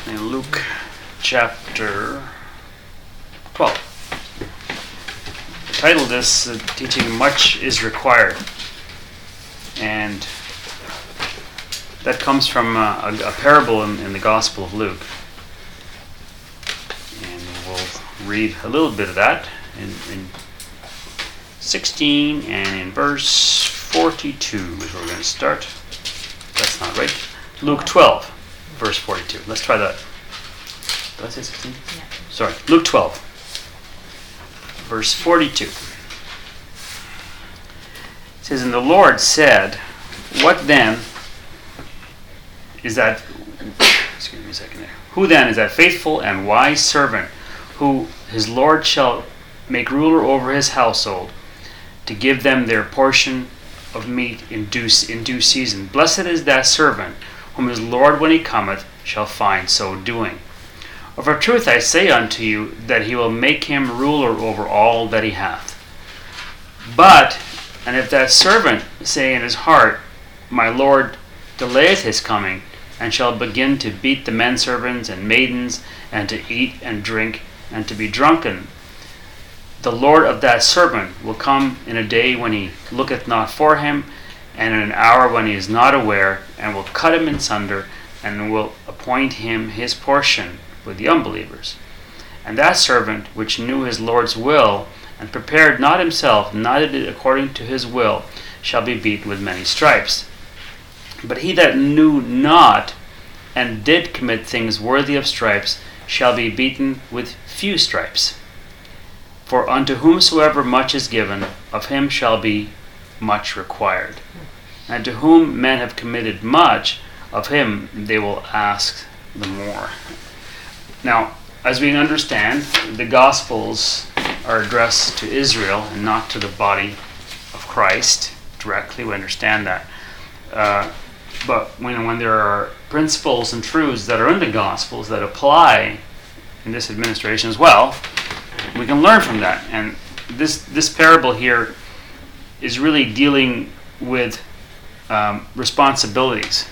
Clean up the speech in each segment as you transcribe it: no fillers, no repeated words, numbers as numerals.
in Luke chapter 12. The title of this teaching, Much is Required. And that comes from a parable in the Gospel of Luke. And we'll read a little bit of that in 16 and in verse 42 is where we're going to start. That's not right. Luke 12, verse 42. Let's try that. Did I say 16? Yeah. Sorry. Luke 12, verse 42. It says, "And the Lord said, what then is that," excuse me a second there, "who then is that faithful and wise servant who his Lord shall make ruler over his household, to give them their portion of meat in due season? Blessed is that servant whom his Lord, when he cometh, shall find so doing. Of a truth I say unto you, that he will make him ruler over all that he hath. But, and if that servant say in his heart, My Lord delayeth his coming, and shall begin to beat the menservants and maidens, and to eat and drink, and to be drunken, the Lord of that servant will come in a day when he looketh not for him, and in an hour when he is not aware, and will cut him in sunder, and will appoint him his portion with the unbelievers. And that servant which knew his Lord's will, and prepared not himself, neither did according to his will, shall be beaten with many stripes. But he that knew not, and did commit things worthy of stripes, shall be beaten with few stripes. For unto whomsoever much is given, of him shall be much required. And to whom men have committed much, of him they will ask the more." Now, as we understand, the Gospels are addressed to Israel and not to the body of Christ directly. We understand that. But when there are principles and truths that are in the Gospels that apply in this administration as well, we can learn from that. And this parable here is really dealing with responsibilities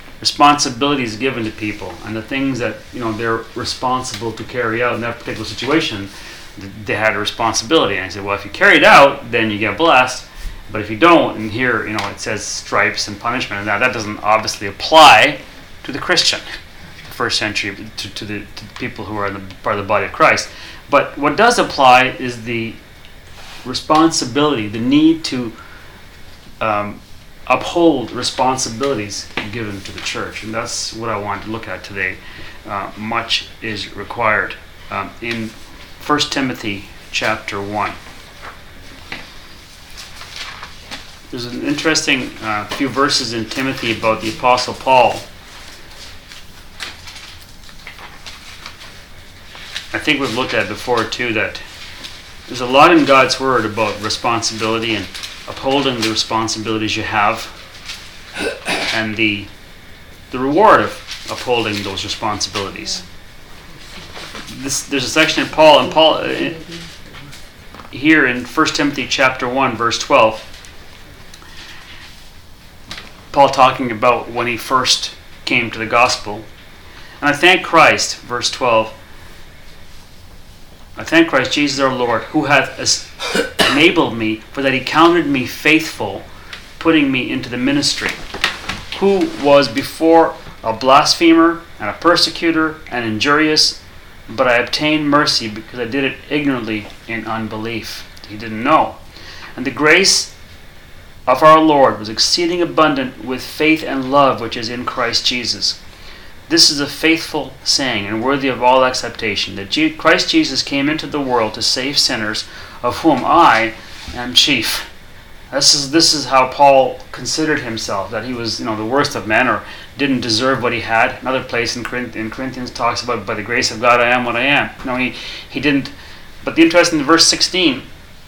given to people, and the things that they're responsible to carry out in that particular situation. They had a responsibility, and I said, well, if you carry it out, then you get blessed. But if you don't, and here it says stripes and punishment, and that doesn't obviously apply to the Christian, the first century, to the people who are part of the body of Christ. But what does apply is the responsibility, the need to uphold responsibilities given to the church. And that's what I want to look at today. Much is required. In 1 Timothy chapter 1. There's an interesting few verses in Timothy about the Apostle Paul. I think we've looked at before too that there's a lot in God's Word about responsibility and upholding the responsibilities you have, and the reward of upholding those responsibilities. There's a section in Paul here in 1 Timothy chapter 1 verse 12. Paul talking about when he first came to the gospel. And I thank Christ, verse 12, I thank Christ Jesus our Lord, who hath enabled me, for that he counted me faithful, putting me into the ministry, who was before a blasphemer and a persecutor and injurious, but I obtained mercy because I did it ignorantly in unbelief. He didn't know. And the grace of our Lord was exceeding abundant with faith and love which is in Christ Jesus. This is a faithful saying and worthy of all acceptation, that Christ Jesus came into the world to save sinners, of whom I am chief. This is how Paul considered himself, that he was the worst of men, or didn't deserve what he had. Another place in Corinthians talks about, by the grace of God I am what I am. No, he didn't. But the interesting verse 16,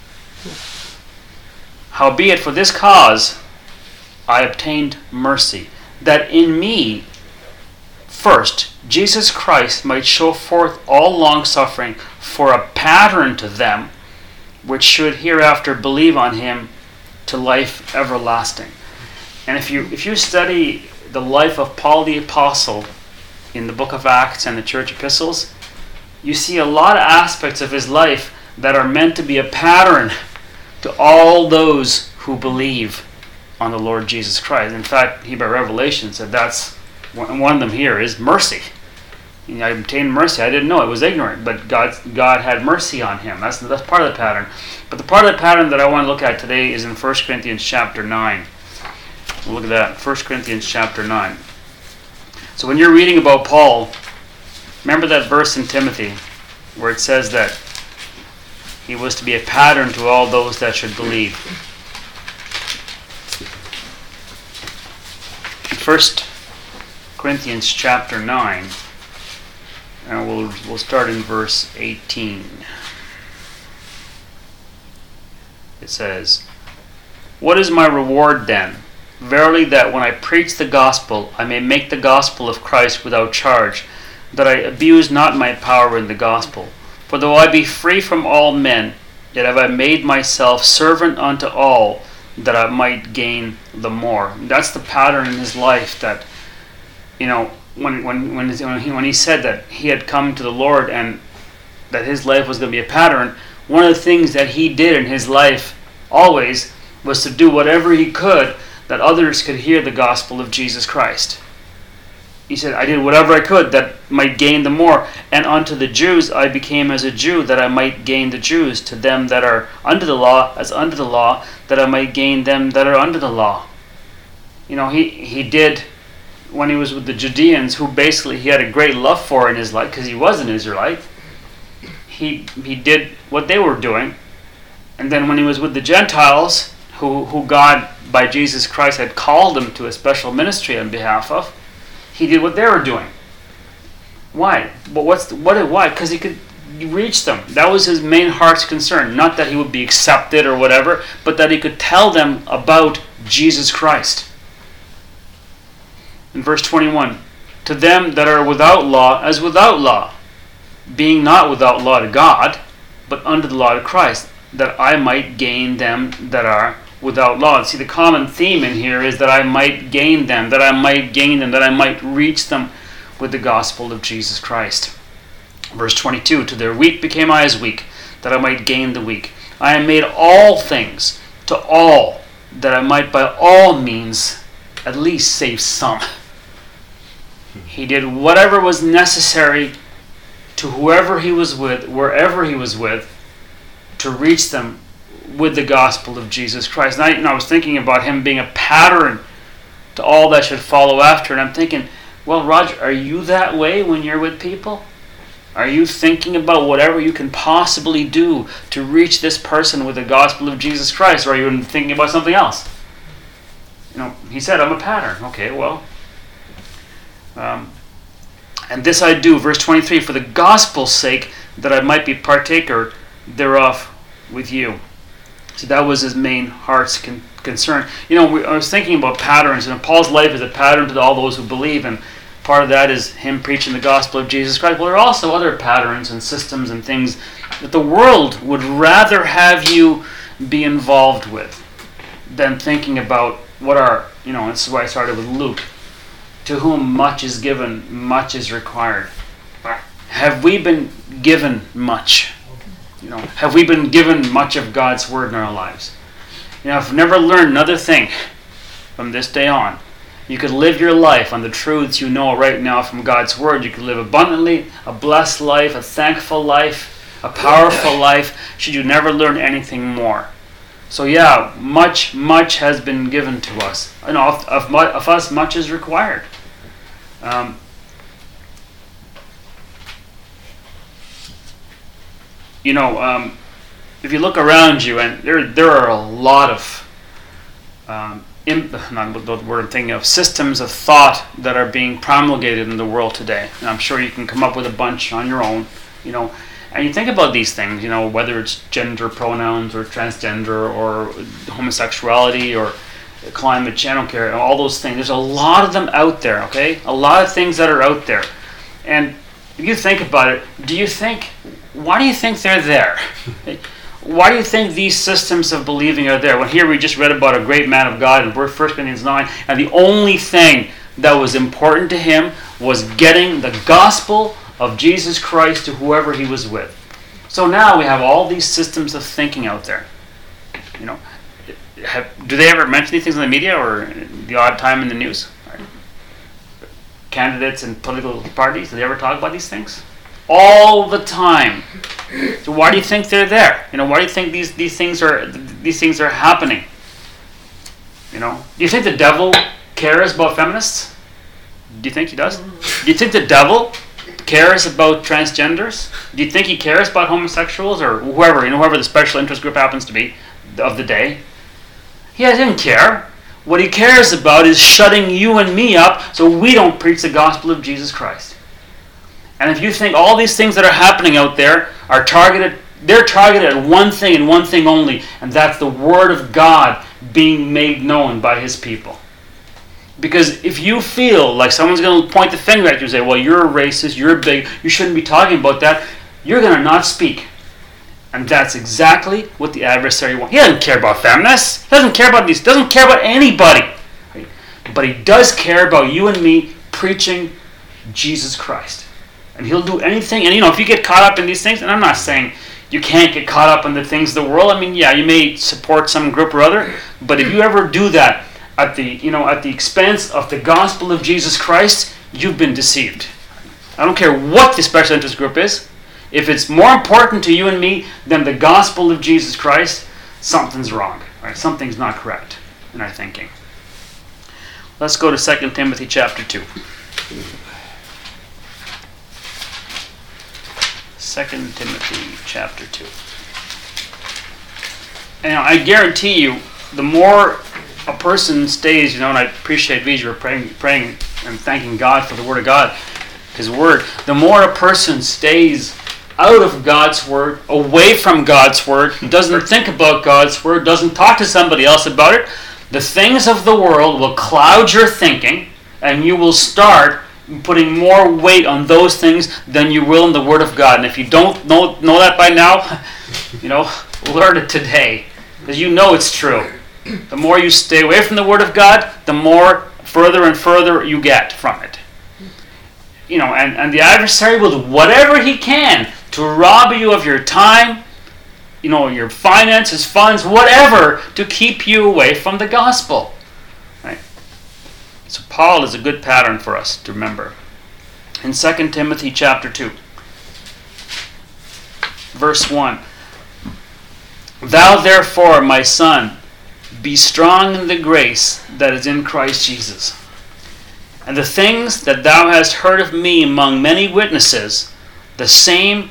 howbeit for this cause I obtained mercy, that in me first Jesus Christ might show forth all long-suffering for a pattern to them which should hereafter believe on him to life everlasting. And if you study the life of Paul the Apostle, in the book of Acts and the church epistles, you see a lot of aspects of his life that are meant to be a pattern to all those who believe on the Lord Jesus Christ. In fact, he by revelation said that's one of them here is mercy. I obtained mercy. I didn't know. I was ignorant, but God had mercy on him. That's part of the pattern. But the part of the pattern that I want to look at today is in 1 Corinthians chapter 9. We'll look at that. 1 Corinthians chapter 9. So when you're reading about Paul, remember that verse in Timothy where it says that he was to be a pattern to all those that should believe. In 1 Corinthians chapter 9, and we'll start in verse 18. It says, "What is my reward then? Verily that when I preach the gospel, I may make the gospel of Christ without charge, that I abuse not my power in the gospel. For though I be free from all men, yet have I made myself servant unto all, that I might gain the more." That's the pattern in his life that, when he said that he had come to the Lord and that his life was going to be a pattern, one of the things that he did in his life always was to do whatever he could that others could hear the gospel of Jesus Christ. He said, "I did whatever I could that might gain the more. And unto the Jews I became as a Jew, that I might gain the Jews. To them that are under the law, as under the law, that I might gain them that are under the law." He did when he was with the Judeans, who basically he had a great love for in his life, because he was an Israelite. He did what they were doing. And then when he was with the Gentiles, who God, by Jesus Christ, had called him to a special ministry on behalf of, he did what they were doing. Why? But why? Because he could reach them. That was his main heart's concern. Not that he would be accepted or whatever, but that he could tell them about Jesus Christ. In verse 21, "To them that are without law, as without law, being not without law to God, but under the law to Christ, that I might gain them that are without law." And see, the common theme in here is that I might gain them, that I might reach them with the gospel of Jesus Christ. Verse 22, "To their weak became I as weak, that I might gain the weak. I am made all things to all, that I might by all means at least save some." He did whatever was necessary to whoever he was with, wherever he was with, to reach them with the gospel of Jesus Christ. And I was thinking about him being a pattern to all that should follow after. And I'm thinking, well, Roger, are you that way when you're with people? Are you thinking about whatever you can possibly do to reach this person with the gospel of Jesus Christ? Or are you thinking about something else? He said, "I'm a pattern." Okay, well. "And this I do," verse 23, "for the gospel's sake, that I might be partaker thereof with you." So that was his main heart's concern. I was thinking about patterns, and Paul's life is a pattern to all those who believe, and part of that is him preaching the gospel of Jesus Christ. Well, there are also other patterns and systems and things that the world would rather have you be involved with than thinking about what are, this is why I started with Luke. "To whom much is given, much is required." Have we been given much? Have we been given much of God's word in our lives? If you've never learned another thing from this day on, you could live your life on the truths you know right now from God's word. You could live abundantly, a blessed life, a thankful life, a powerful life, should you never learn anything more. So yeah, much has been given to us. Of us, much is required. If you look around you, and there are a lot of, not the word I'm thinking of, systems of thought that are being promulgated in the world today. And I'm sure you can come up with a bunch on your own, And you think about these things, whether it's gender pronouns or transgender or homosexuality or climate change, I don't care, all those things. There's a lot of them out there, okay? A lot of things that are out there. And if you think about it, why do you think they're there? Why do you think these systems of believing are there? When here we just read about a great man of God in 1 Corinthians 9, and the only thing that was important to him was getting the gospel of Jesus Christ to whoever he was with. So now we have all these systems of thinking out there. You know, do they ever mention these things in the media or the odd time in the news? Candidates and political parties, do they ever talk about these things? All the time. So why do you think they're there? You know, why do you think these things are happening? You know, do you think the devil cares about feminists? Do you think he does? Do you think the devil cares about transgenders? Do you think he cares about homosexuals or whoever the special interest group happens to be of the day? He doesn't care. What he cares about is shutting you and me up so we don't preach the gospel of Jesus Christ. And if you think all these things that are happening out there are targeted, they're targeted at one thing and one thing only, and that's the Word of God being made known by His people. Because if you feel like someone's going to point the finger at you and say, well, you're a racist, you're big, you shouldn't be talking about that, you're going to not speak. And that's exactly what the adversary wants. He doesn't care about feminists. He doesn't care about these. Doesn't care about anybody. Right? But he does care about you and me preaching Jesus Christ. And he'll do anything. And if you get caught up in these things, and I'm not saying you can't get caught up in the things of the world. I mean, yeah, you may support some group or other, but if you ever do that at the expense of the gospel of Jesus Christ, you've been deceived. I don't care what the special interest group is. If it's more important to you and me than the gospel of Jesus Christ, something's wrong. Right? Something's not correct in our thinking. Let's go to 2 Timothy chapter 2. 2 Timothy chapter 2. And I guarantee you, the more a person stays, and I appreciate these, you're praying and thanking God for the Word of God, His Word, the more a person stays out of God's Word, away from God's Word, doesn't think about God's Word, doesn't talk to somebody else about it, the things of the world will cloud your thinking, and you will start putting more weight on those things than you will in the Word of God. And if you don't know that by now, learn it today, because you know it's true. The more you stay away from the Word of God, the more further and further you get from it. And the adversary will do whatever he can to rob you of your time, your finances, funds, whatever, to keep you away from the gospel. Right? So Paul is a good pattern for us to remember. In 2 Timothy chapter 2, verse 1, Thou therefore, my son, be strong in the grace that is in Christ Jesus. And the things that thou hast heard of me among many witnesses, the same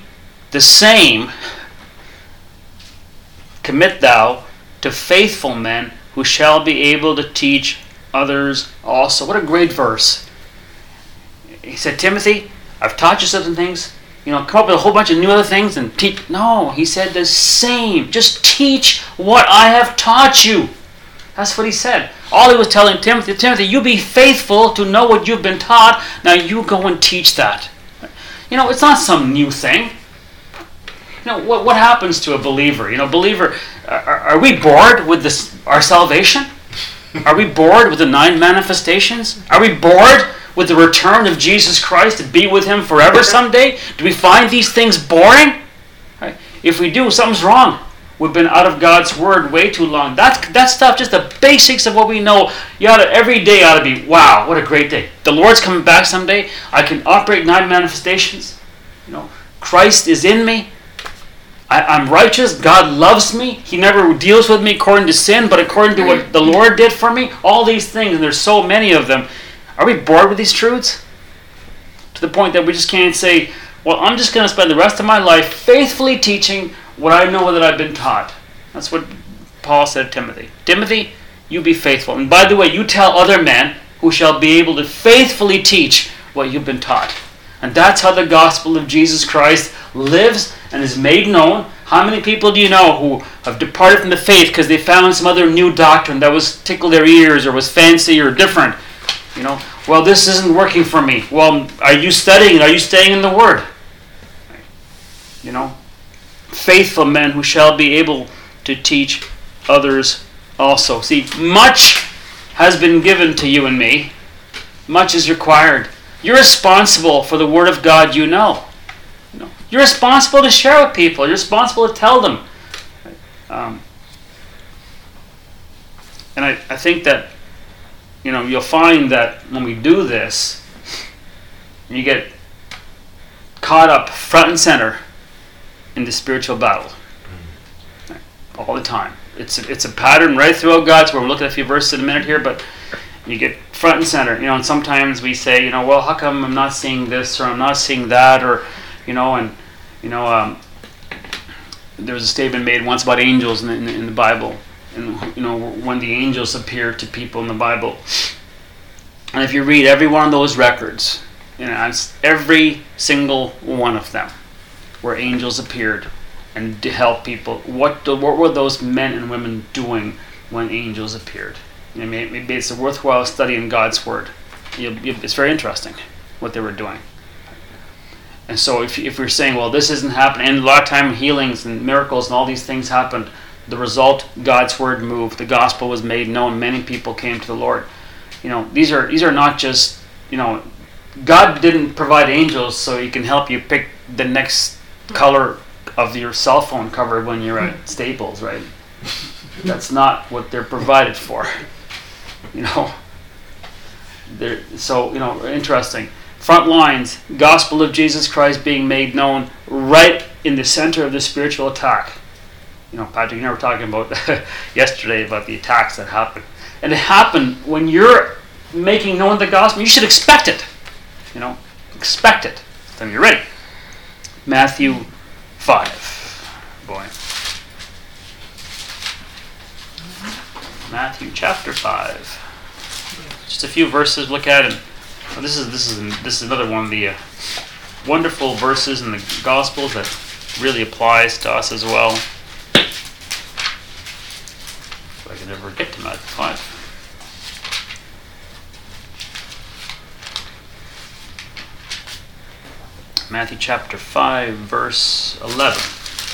commit thou to faithful men who shall be able to teach others also. What a great verse. He said, Timothy, I've taught you certain things. Come up with a whole bunch of new other things and teach. No, he said the same. Just teach what I have taught you. That's what he said. All he was telling Timothy, you be faithful to know what you've been taught. Now you go and teach that. It's not some new thing. What happens to a believer? Believer, are we bored with our salvation? Are we bored with the 9 manifestations? Are we bored with the return of Jesus Christ to be with Him forever someday? Do we find these things boring? Right? If we do, something's wrong. We've been out of God's Word way too long. That stuff, just the basics of what we know, every day ought to be, wow, what a great day. The Lord's coming back someday. I can operate 9 manifestations. Christ is in me. I'm righteous. God loves me. He never deals with me according to sin, but according to what the Lord did for me. All these things, and there's so many of them. Are we bored with these truths? To the point that we just can't say, well, I'm just going to spend the rest of my life faithfully teaching what I know that I've been taught. That's what Paul said to Timothy. Timothy, you be faithful. And by the way, you tell other men who shall be able to faithfully teach what you've been taught. And that's how the gospel of Jesus Christ lives and is made known. How many people do you know who have departed from the faith because they found some other new doctrine that was tickled their ears or was fancy or different? Well, this isn't working for me. Well, are you studying? Are you staying in the Word? Faithful men who shall be able to teach others also. See, much has been given to you and me. Much is required. You're responsible for the Word of God you know. You're responsible to share with people. You're responsible to tell them. And I think that, you'll find that when we do this, you get caught up front and center in the spiritual battle. All the time. It's a pattern right throughout God's Word. We'll look at a few verses in a minute here, but you get front and center. And sometimes we say, well, how come I'm not seeing this or I'm not seeing that, or, there was a statement made once about angels in the Bible, and when the angels appear to people in the Bible. And if you read every one of those records, it's every single one of them where angels appeared and to help people. What were those men and women doing when angels appeared? Maybe it's a worthwhile study in God's Word. It's very interesting what they were doing. And so if we're saying, well, this isn't happening, and a lot of time healings and miracles and all these things happened, the result, God's Word moved, the gospel was made known, many people came to the Lord. These are not just, God didn't provide angels so He can help you pick the next color of your cell phone cover when you're at Staples, right? That's not what they're provided for. So interesting. Front lines, gospel of Jesus Christ being made known right in the center of the spiritual attack. Patrick and I were talking about yesterday about the attacks that happen. And it happened when you're making known the gospel. You should expect it. Expect it. Then you're ready. Matthew 5. Boy. Matthew chapter 5. Just a few verses. Look at it. This is another one of the wonderful verses in the Gospels that really applies to us as well. If I can ever get to Matthew 5. Matthew chapter 5, verse 11.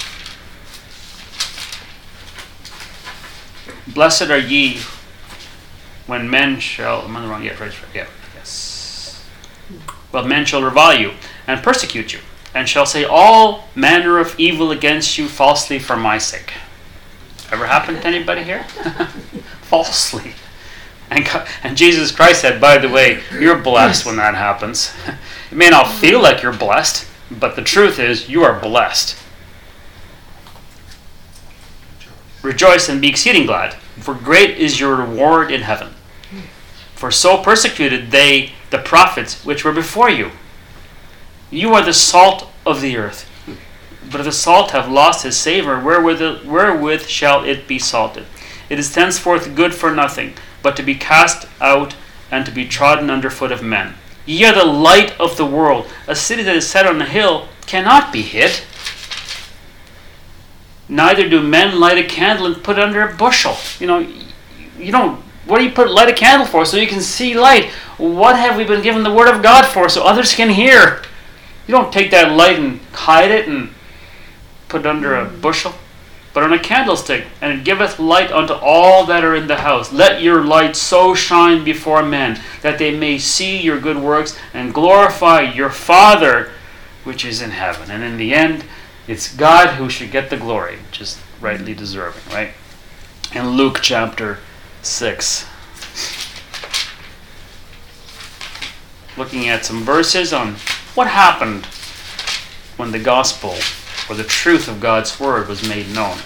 Blessed are ye when men shall... Am I wrong? Yeah, right. Yeah, yes. Well, men shall revile you and persecute you, and shall say all manner of evil against you falsely for my sake. Ever happened to anybody here? Falsely. And Jesus Christ said, by the way, you're blessed when that happens. It may not feel like you're blessed, but the truth is you are blessed. Rejoice and be exceeding glad, for great is your reward in heaven. For so persecuted they the prophets which were before you. You are the salt of the earth. But if the salt have lost his savour, wherewith shall it be salted? It is thenceforth good for nothing, but to be cast out and to be trodden under foot of men. Ye are the light of the world. A city that is set on a hill cannot be hid. Neither do men light a candle and put it under a bushel. You don't. What do you light a candle for? So you can see light. What have we been given the Word of God for? So others can hear. You don't take that light and hide it and put it under a bushel, but on a candlestick, and it giveth light unto all that are in the house. Let your light so shine before men, that they may see your good works and glorify your Father which is in heaven. And in the end, it's God who should get the glory, which is rightly deserving, right? In Luke chapter 6. Looking at some verses on what happened when the gospel or the truth of God's Word was made known.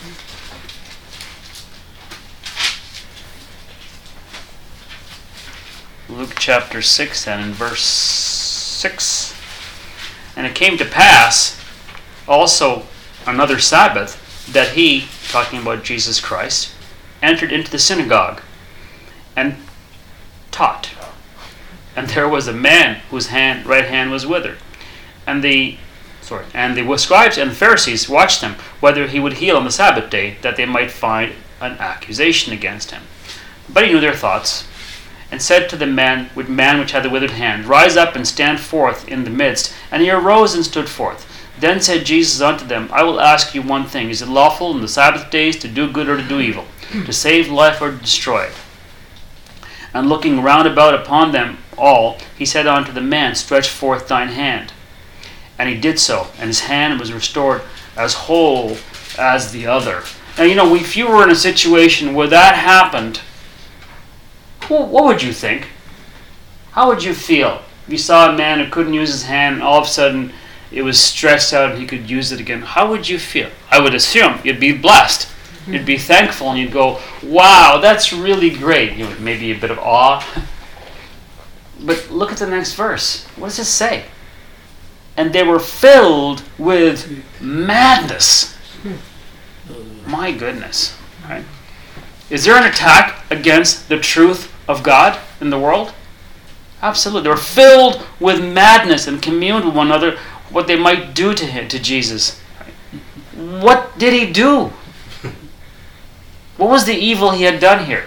Luke chapter 6 and in verse 6. And it came to pass also another Sabbath that he, talking about Jesus Christ, entered into the synagogue and taught. And there was a man whose right hand was withered. And the scribes and the Pharisees watched him, whether he would heal on the Sabbath day, that they might find an accusation against him. But he knew their thoughts, and said to the man which had the withered hand, Rise up and stand forth in the midst. And he arose and stood forth. Then said Jesus unto them, I will ask you one thing. Is it lawful in the Sabbath days to do good or to do evil, to save life or to destroy it? And looking round about upon them, all, he said unto the man, Stretch forth thine hand. And he did so, and his hand was restored as whole as the other. Now, if you were in a situation where that happened, what would you think? How would you feel? If you saw a man who couldn't use his hand, and all of a sudden it was stretched out and he could use it again, how would you feel? I would assume you'd be blessed. You'd be thankful, and you'd go, wow, that's really great. Maybe a bit of awe. But look at the next verse. What does it say? And they were filled with madness. My goodness. Right? Is there an attack against the truth of God in the world? Absolutely. They were filled with madness and communed with one another what they might do to Jesus. Right? What did he do? What was the evil he had done here?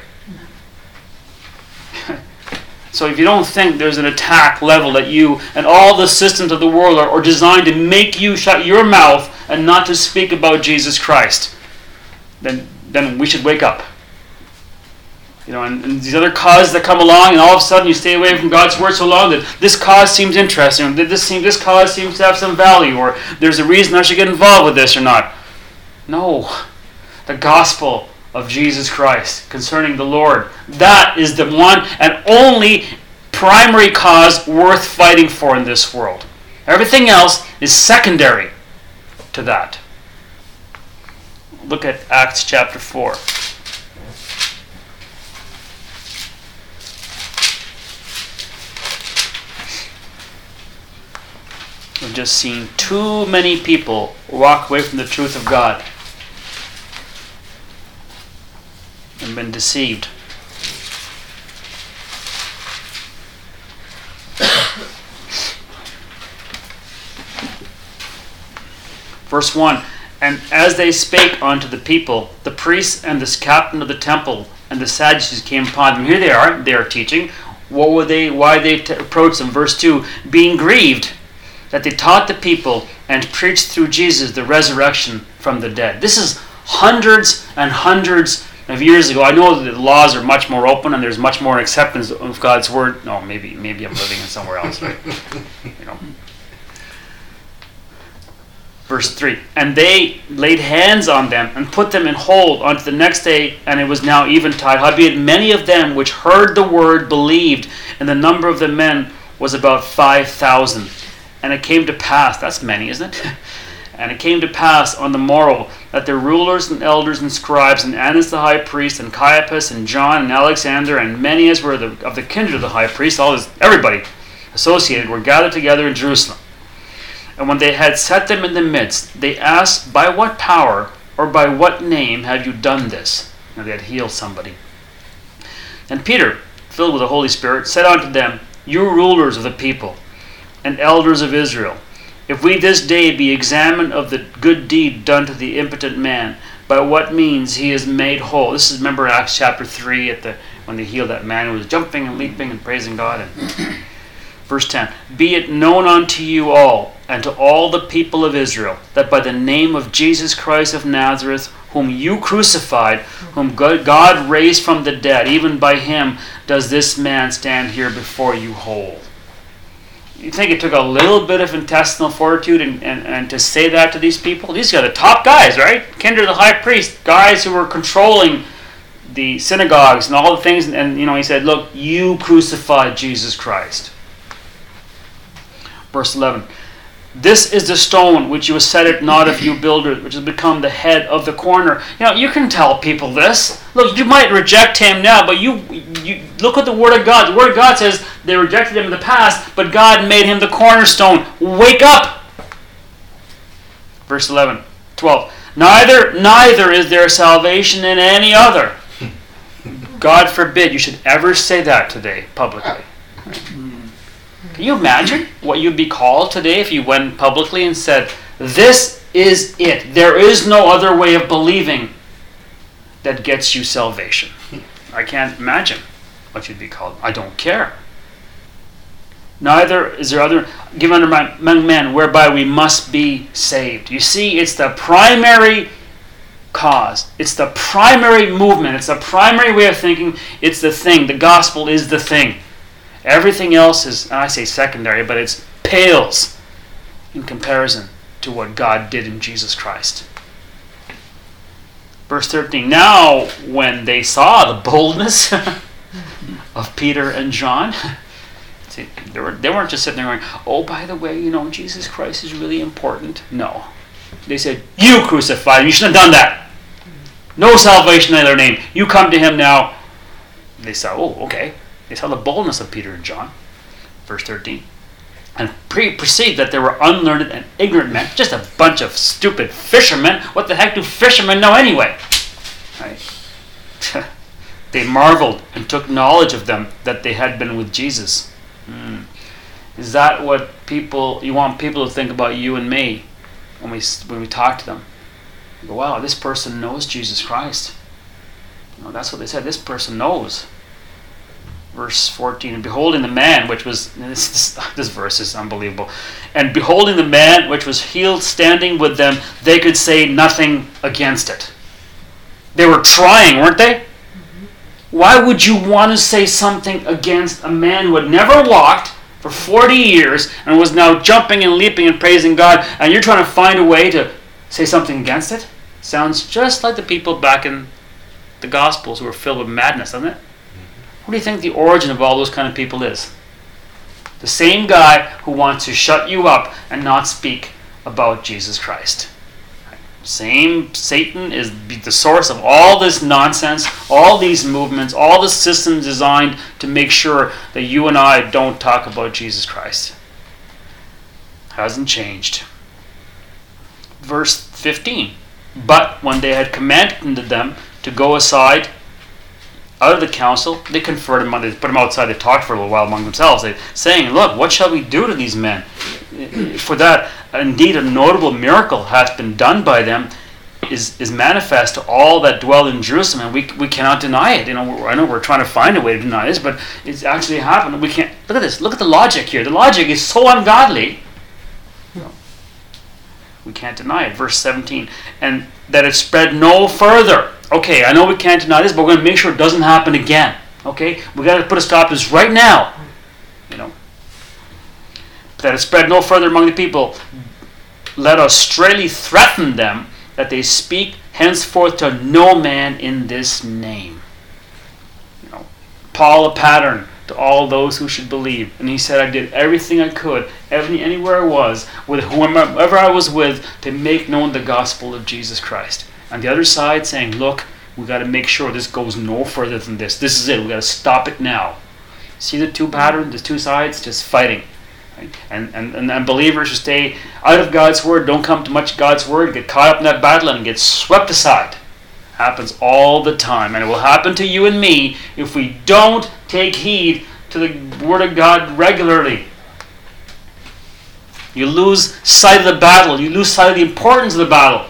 So if you don't think there's an attack leveled at you, and all the systems of the world are designed to make you shut your mouth and not to speak about Jesus Christ, then we should wake up. And these other causes that come along, and all of a sudden you stay away from God's word so long that this cause seems interesting, this cause seems to have some value, or there's a reason I should get involved with this or not. No. The gospel of Jesus Christ concerning the Lord, that is the one and only primary cause worth fighting for in this world. Everything else is secondary to that. Look at Acts chapter 4. We've just seen too many people walk away from the truth of God and been deceived. Verse 1, And as they spake unto the people, the priests and the captain of the temple and the Sadducees came upon them. Here they are teaching. Why they approached them? Verse 2, being grieved that they taught the people and preached through Jesus the resurrection from the dead. This is hundreds and hundreds of years ago. I know that the laws are much more open and there's much more acceptance of God's word. No, maybe I'm living in somewhere else, right? Verse 3, and they laid hands on them and put them in hold unto the next day, and it was now eventide. Howbeit many of them which heard the word believed, and the number of the men was about 5,000. And it came to pass, that's many, isn't it? And it came to pass on the morrow that the rulers and elders and scribes and Annas the high priest and Caiaphas and John and Alexander and many as were of the kindred of the high priest, everybody associated, were gathered together in Jerusalem. And when they had set them in the midst, they asked, by what power or by what name have you done this? Now they had healed somebody. And Peter, filled with the Holy Spirit, said unto them, you rulers of the people and elders of Israel, if we this day be examined of the good deed done to the impotent man, by what means he is made whole. This is, remember Acts chapter 3, when they healed that man who was jumping and leaping and praising God. And verse 10, be it known unto you all, and to all the people of Israel, that by the name of Jesus Christ of Nazareth, whom you crucified, whom God raised from the dead, even by him does this man stand here before you whole. You think it took a little bit of intestinal fortitude and to say that to these people? These are the top guys, right? Kindred the high priest, guys who were controlling the synagogues and all the things. And he said, look, you crucified Jesus Christ. Verse 11, this is the stone which you set it not of you builders, which has become the head of the corner. You can tell people this. Look, you might reject him now, but you look at the Word of God. The Word of God says they rejected him in the past, but God made him the cornerstone. Wake up! Verse 12, neither is there salvation in any other. God forbid you should ever say that today publicly. Can you imagine what you'd be called today if you went publicly and said, this is it. There is no other way of believing that gets you salvation. I can't imagine what you'd be called. I don't care. Neither is there other given among men whereby we must be saved. You see, it's the primary cause. It's the primary movement. It's the primary way of thinking. It's the thing. The gospel is the thing. Everything else is, I say secondary, but it's pales in comparison to what God did in Jesus Christ. Verse 13, now when they saw the boldness of Peter and John, see, they weren't just sitting there going, oh, by the way, Jesus Christ is really important. No. They said, you crucified him. You shouldn't have done that. No salvation in their name. You come to him now. They saw, oh, okay. They saw the boldness of Peter and John. Verse 13. And perceived that they were unlearned and ignorant men, just a bunch of stupid fishermen. What the heck do fishermen know anyway? Right? They marveled and took knowledge of them that they had been with Jesus. Is that what you want people to think about you and me when we talk to them? You go, wow, this person knows Jesus Christ. That's what they said. This person knows. Verse 14, and beholding the man which was, this verse is unbelievable. And beholding the man which was healed standing with them, they could say nothing against it. They were trying, weren't they? Why would you want to say something against a man who had never walked for 40 years and was now jumping and leaping and praising God, and you're trying to find a way to say something against it? Sounds just like the people back in the Gospels who were filled with madness, doesn't it? What do you think the origin of all those kind of people is? The same guy who wants to shut you up and not speak about Jesus Christ. Same Satan is the source of all this nonsense, all these movements, all the systems designed to make sure that you and I don't talk about Jesus Christ. Hasn't changed. Verse 15. But when they had commanded them to go aside out of the council, they conferred among them, they put them outside, they talked for a little while among themselves, saying, look, what shall we do to these men? For that, indeed, a notable miracle hath been done by them, is manifest to all that dwell in Jerusalem, and we cannot deny it. I know we're trying to find a way to deny this, but it's actually happened. We can't. Look at this. Look at the logic here. The logic is so ungodly. We can't deny it. Verse 17, and that it spread no further. Okay, I know we can't deny this, but we're going to make sure it doesn't happen again. Okay, we got to put a stop to this right now. That it spread no further among the people. Let us straightly threaten them that they speak henceforth to no man in this name. Paul a pattern to all those who should believe, and he said, I did everything I could, anywhere I was, with whomever I was with, to make known the gospel of Jesus Christ. On the other side, saying, look, we got to make sure this goes no further than this. This is it. We got to stop it now. See the two patterns, the two sides, just fighting. Right? And believers who stay out of God's word, don't come to much God's word, get caught up in that battle and get swept aside. Happens all the time, and it will happen to you and me if we don't take heed to the word of God regularly. You lose sight of the battle. You lose sight of the importance of the battle.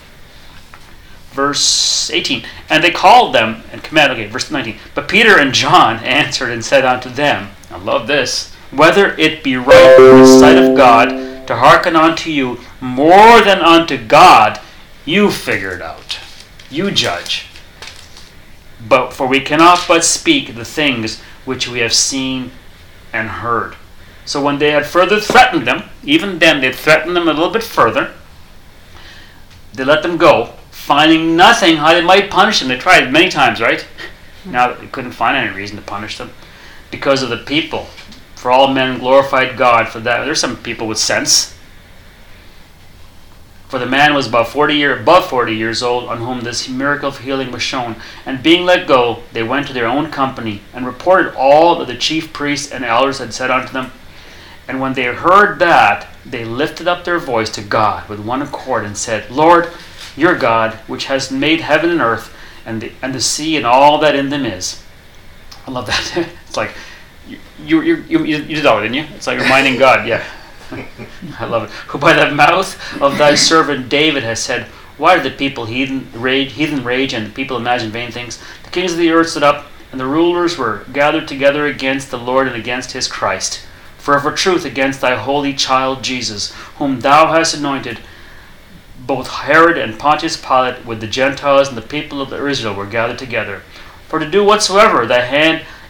Verse 18, and they called them and commanded, okay, verse 19, but Peter and John answered and said unto them, I love this, whether it be right in the sight of God to hearken unto you more than unto God, you figure it out. You judge. But for we cannot but speak the things which we have seen and heard. So when they had further threatened them, even then they threatened them a little bit further, they let them go, finding nothing how they might punish them. They tried many times, right? Now they couldn't find any reason to punish them because of the people. For all men glorified God for that. There's some people with sense. For the man was above 40 years old, on whom this miracle of healing was shown. And being let go, they went to their own company, and reported all that the chief priests and elders had said unto them. And when they heard that, they lifted up their voice to God with one accord, and said, Lord, your God, which has made heaven and earth, and the sea and all that in them is. I love that. It's like, you did that, didn't you? It's like reminding God, yeah. I love it. Who by the mouth of thy servant David has said, why did the people heathen rage, and the people imagine vain things? The kings of the earth stood up, and the rulers were gathered together against the Lord and against his Christ. For of a truth against thy holy child Jesus, whom thou hast anointed, both Herod and Pontius Pilate with the Gentiles and the people of Israel were gathered together, for to do whatsoever thy hand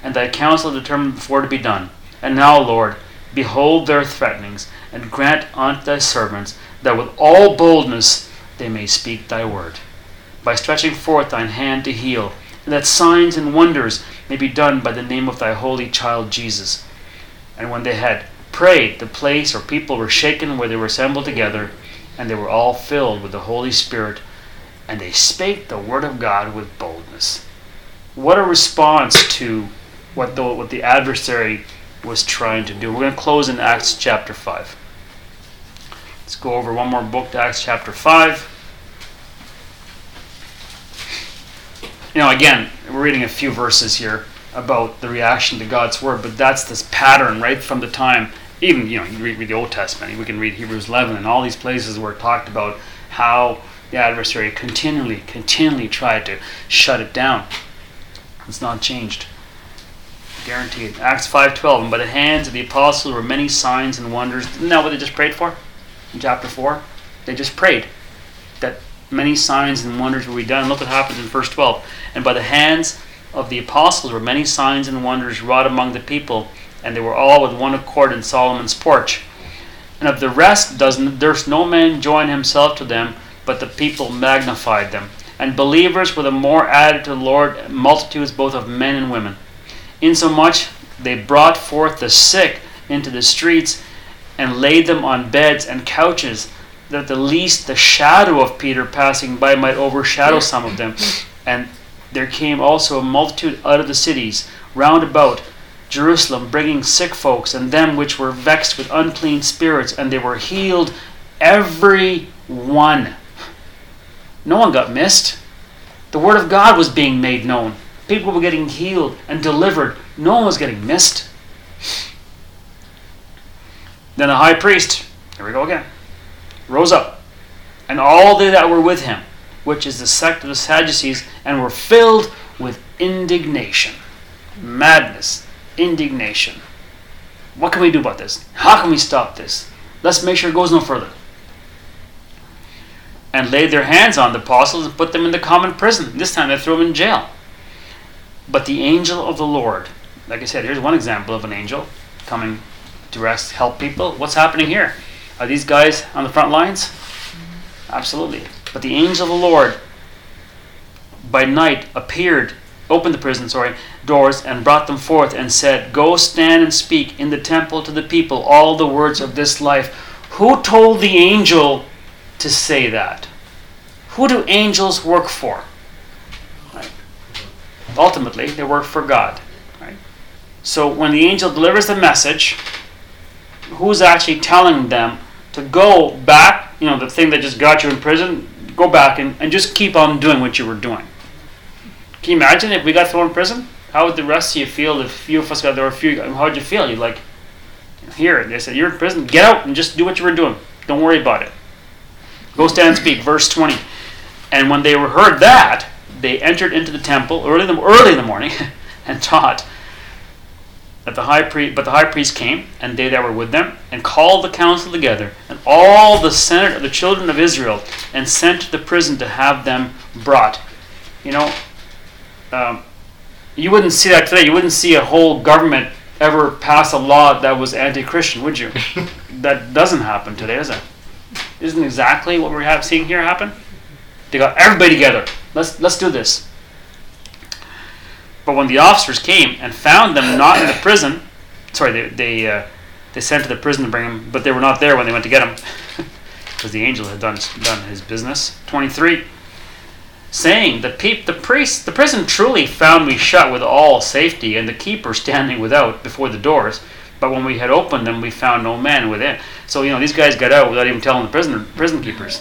and thy counsel determined before to be done. And now, Lord, behold their threatenings, and grant unto thy servants that with all boldness they may speak thy word, by stretching forth thine hand to heal, and that signs and wonders may be done by the name of thy holy child Jesus. And when they had prayed, the place or people were shaken where they were assembled together, and they were all filled with the Holy Spirit, and they spake the word of God with boldness. What a response to what the adversary was trying to do. We're going to close in Acts chapter 5. Let's go over one more book to Acts chapter 5. Again, we're reading a few verses here about the reaction to God's word, but that's this pattern right from the time, even, you read the Old Testament, we can read Hebrews 11 and all these places where it talked about how the adversary continually tried to shut it down. It's not changed. Guaranteed. Acts 5:12, and by the hands of the apostles were many signs and wonders. Isn't that what they just prayed for? In chapter 4? They just prayed that many signs and wonders will be done. Look what happens in verse 12. And by the hands of the apostles were many signs and wonders wrought among the people, and they were all with one accord in Solomon's porch. And of the rest durst no man join himself to them, but the people magnified them. And believers were the more added to the Lord, multitudes both of men and women. Insomuch they brought forth the sick into the streets, and laid them on beds and couches, that the least the shadow of Peter passing by might overshadow some of them. And there came also a multitude out of the cities round about Jerusalem, bringing sick folks, and them which were vexed with unclean spirits, and they were healed, every one. No one got missed. The word of God was being made known. People were getting healed and delivered. No one was getting missed. Then the high priest, here we go again, rose up, and all they that were with him, which is the sect of the Sadducees, and were filled with indignation. Madness. Indignation. What can we do about this? How can we stop this? Let's make sure it goes no further. And laid their hands on the apostles and put them in the common prison. This time they threw them in jail. But the angel of the Lord, like I said, here's one example of an angel coming to help people. What's happening here? Are these guys on the front lines? Absolutely. But the angel of the Lord by night opened the prison doors, and brought them forth, and said, Go stand and speak in the temple to the people all the words of this life. Who told the angel to say that? Who do angels work for? Right. Ultimately, they work for God. Right. So when the angel delivers the message, who's actually telling them to go back, the thing that just got you in prison, go back and just keep on doing what you were doing? Can you imagine if we got thrown in prison? How would the rest of you feel if few of us got there? How would you feel? You're like, here, they said, you're in prison, get out and just do what you were doing. Don't worry about it. Go stand and speak. Verse 20. And when they heard that, they entered into the temple early in the morning and taught. But the high priest came, and they that were with them, and called the council together, and all the senate of the children of Israel, and sent to the prison to have them brought. You wouldn't see that today. You wouldn't see a whole government ever pass a law that was anti-Christian, would you? That doesn't happen today, does it? Isn't exactly what we're seeing here happen? They got everybody together. Let's do this. But when the officers came and found them not in the prison, they sent to the prison to bring them, but they were not there when they went to get them, because the angel had done his business. 23. Saying, the prison truly found we shut with all safety, and the keeper standing without before the doors. But when we had opened them, we found no man within. So these guys got out without even telling the prison keepers.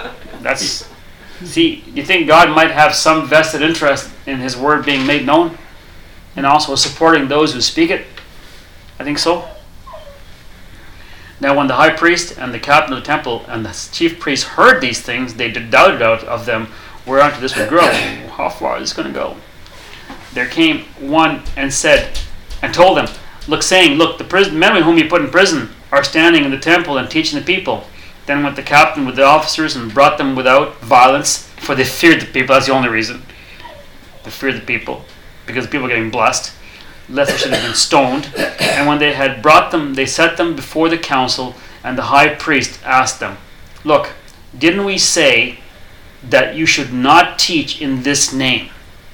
You think God might have some vested interest in His word being made known, and also supporting those who speak it? I think so. Now when the high priest and the captain of the temple and the chief priests heard these things, they doubted of them whereunto this would grow. How far is this going to go? There came one and said, and told them, Look, the men whom you put in prison are standing in the temple and teaching the people. Then went the captain with the officers and brought them without violence, for they feared the people. That's the only reason. They feared the people, because the people were getting blessed. lest they should have been stoned. And when they had brought them, they set them before the council, and the high priest asked them, "Look, didn't we say that you should not teach in this name?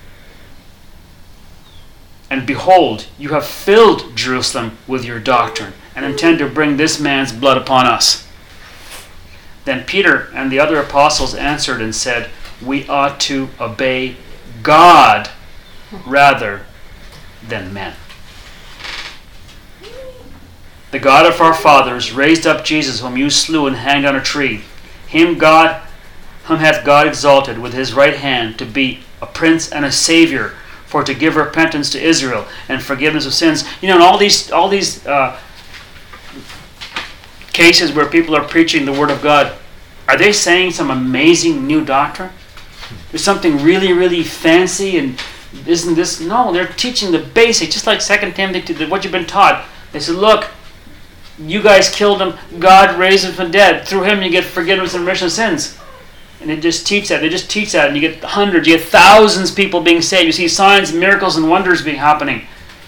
And behold, you have filled Jerusalem with your doctrine, and intend to bring this man's blood upon us." Then Peter and the other apostles answered and said, "We ought to obey God rather than men. The God of our fathers raised up Jesus, whom you slew and hanged on a tree. Whom hath God exalted with his right hand to be a prince and a savior, for to give repentance to Israel and forgiveness of sins." You know, in all these cases where people are preaching the Word of God, are they saying some amazing new doctrine? There's something really, really fancy, and isn't this? No, they're teaching the basic, just like 2 Timothy, what you've been taught. They said, look, you guys killed him, God raised him from the dead. Through him you get forgiveness and remission of sins. And they just teach that. They just teach that, and you get hundreds, you get thousands of people being saved. You see signs, miracles, and wonders being happening.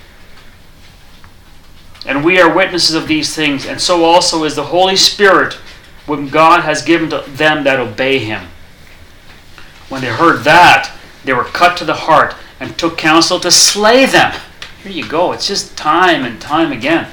And we are witnesses of these things, and so also is the Holy Spirit, when God has given to them that obey him. When they heard that, they were cut to the heart and took counsel to slay them. Here you go. It's just time and time again.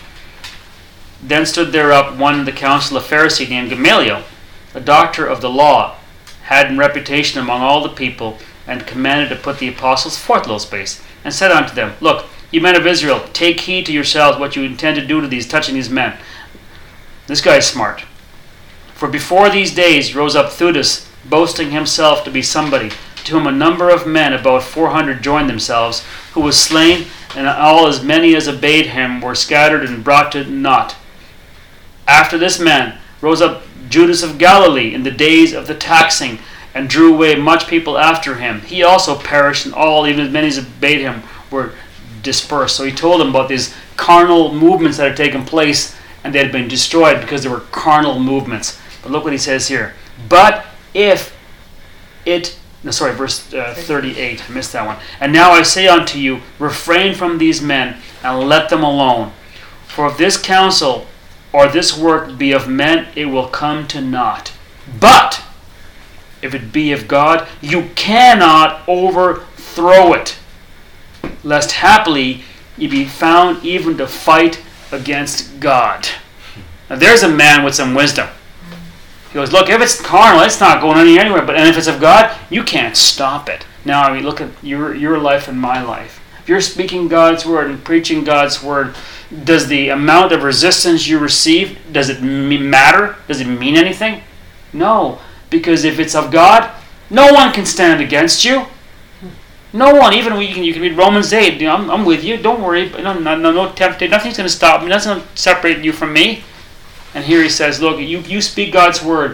Then stood there up one in the council, a Pharisee named Gamaliel, a doctor of the law, had in reputation among all the people, and commanded to put the apostles forth a little space, and said unto them, "Look, you men of Israel, take heed to yourselves what you intend to do to these, touching these men." This guy is smart. "For before these days rose up Theudas, boasting himself to be somebody, to whom a number of men, about 400, joined themselves, who was slain, and all as many as obeyed him were scattered and brought to naught. After this man rose up Judas of Galilee in the days of the taxing, and drew away much people after him. He also perished, and all, even as many as obeyed him, were dispersed." So he told them about these carnal movements that had taken place, and they had been destroyed because there were carnal movements. But look what he says here. "But if it..." No, sorry, verse 38. I missed that one. "And now I say unto you, refrain from these men, and let them alone. For if this counsel or this work be of men, it will come to naught. But if it be of God, you cannot overthrow it, lest haply ye be found even to fight against God." Now there's a man with some wisdom. He goes, look, if it's carnal, it's not going anywhere. And if it's of God, you can't stop it. Now, I mean, look at your life and my life. If you're speaking God's word and preaching God's word, does the amount of resistance you receive, does it matter? Does it mean anything? No. Because if it's of God, no one can stand against you. No one. Even you can read Romans 8. You know, I'm with you. Don't worry. No temptation. Nothing's going to stop me. Nothing's going to separate you from me. And here he says, look, you speak God's word.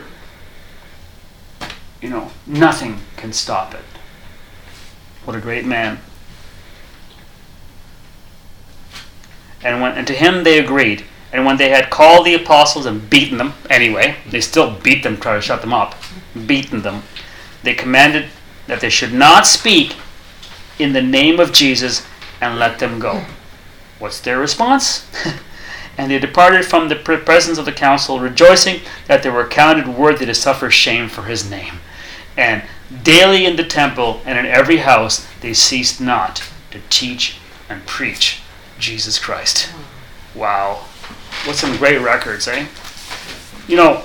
You know, nothing can stop it. What a great man. And to him they agreed. And when they had called the apostles and beaten them, anyway, they still beat them, try to shut them up, beaten them, they commanded that they should not speak in the name of Jesus, and let them go. What's their response? "And they departed from the presence of the council, rejoicing that they were counted worthy to suffer shame for his name. And daily in the temple and in every house they ceased not to teach and preach Jesus Christ." Wow. What some great records, eh? You know,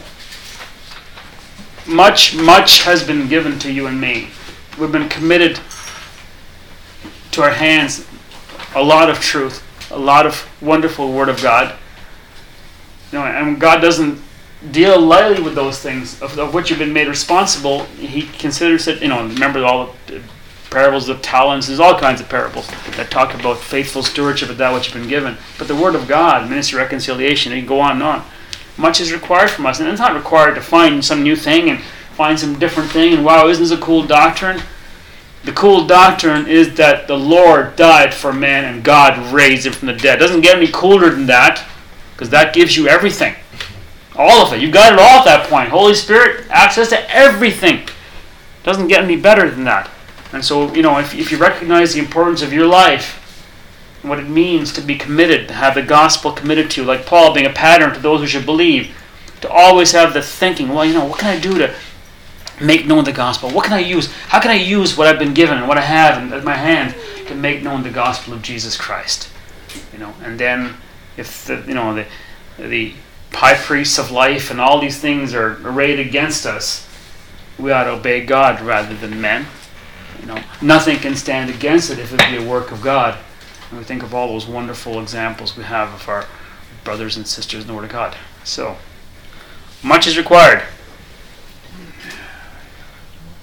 much has been given to you and me. We've been committed to our hands a lot of truth, a lot of wonderful Word of God. You know, and God doesn't deal lightly with those things of which you've been made responsible. He considers it, you know, remember all the parables of talents. There's all kinds of parables that talk about faithful stewardship of that which you've been given. But the Word of God, ministry, reconciliation, you can go on and on. Much is required from us. And it's not required to find some new thing and find some different thing and wow, isn't this a cool doctrine? The cool doctrine is that the Lord died for man and God raised him from the dead. It doesn't get any cooler than that, because that gives you everything. All of it. You've got it all at that point. Holy Spirit, access to everything. It doesn't get any better than that. And so, you know, if you recognize the importance of your life what it means to be committed, to have the gospel committed to you, like Paul being a pattern to those who should believe, to always have the thinking, well, what can I do to make known the gospel? What can I use? How can I use what I've been given and what I have at my hand to make known the gospel of Jesus Christ? And then if the high priests of life and all these things are arrayed against us, we ought to obey God rather than men. Nothing can stand against it if it be a work of God. And we think of all those wonderful examples we have of our brothers and sisters in the Word of God. So, much is required.